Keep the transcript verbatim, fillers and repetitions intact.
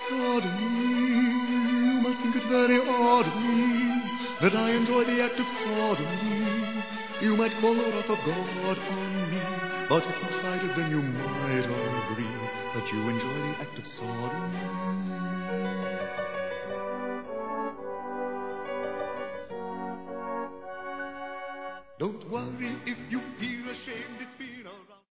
Sodomy, you must think it very odd of me that I enjoy the act of sodomy. You might call the wrath of God on me, but if you tried it, then you might agree that you enjoy the act of sodomy. Don't worry if you feel ashamed, it's